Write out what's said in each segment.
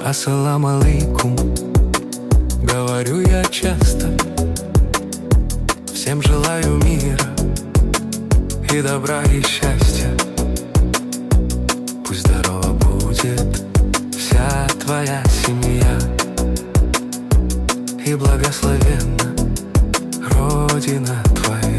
Ассалам алейкум, говорю я часто. Всем желаю мира и добра и счастья. Пусть здорова будет вся твоя семья, и благословенна Родина твоя.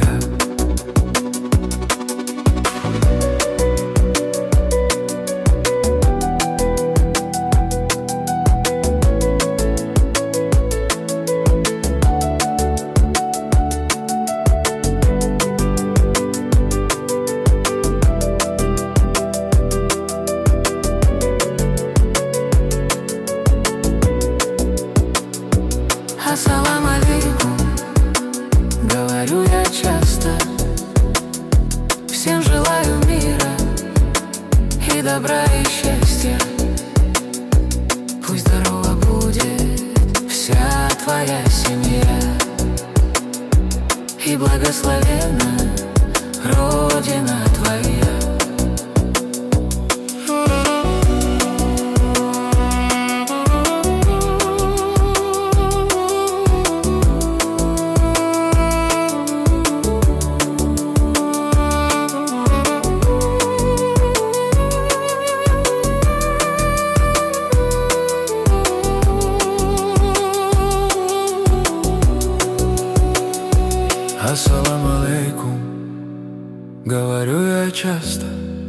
Ассалам алейкум, говорю я часто. Всем желаю мира и добра и счастья. Пусть здорова будет вся твоя семья, и благословенна Родина твоя. Ассалам алейкум, говорю я часто.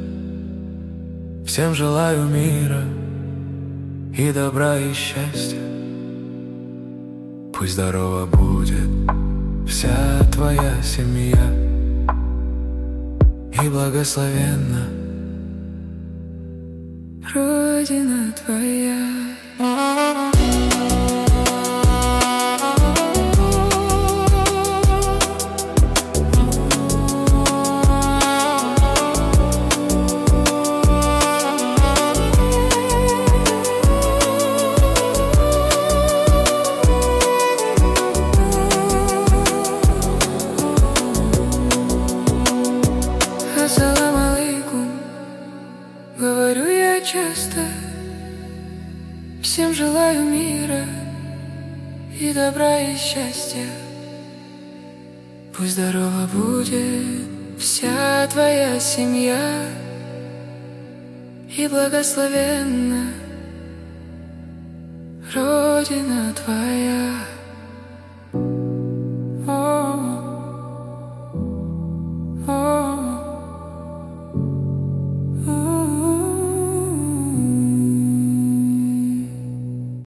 Всем желаю мира и добра и счастья. Пусть здорова будет вся твоя семья, и благословенна Родина твоя. Ассалам алейкум, говорю я часто. Всем желаю мира и добра и счастья. Пусть здорова будет вся твоя семья, и благословенна Родина твоя.